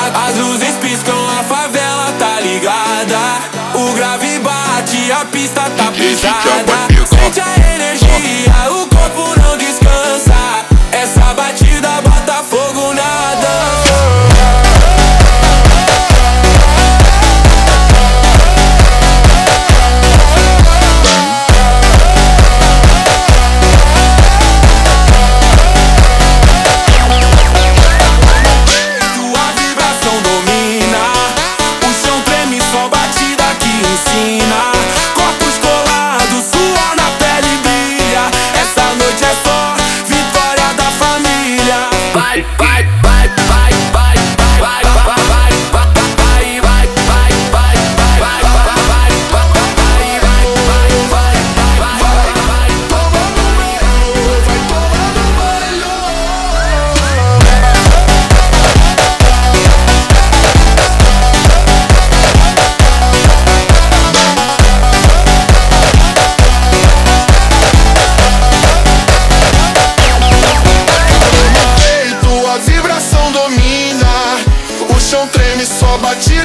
As luzes piscam, a favela tá ligada. O grave bate, a pista tá pesada. Sente a energia, o corpo não descansa. Essa batida bota fogo na dança. Corpos colados, suor na pele brilha. Essa noite é só vitória da família. Vai, vai, vai, vai, vai, vai, vai, vai, vai, vai, vai, vai, vai, Só bate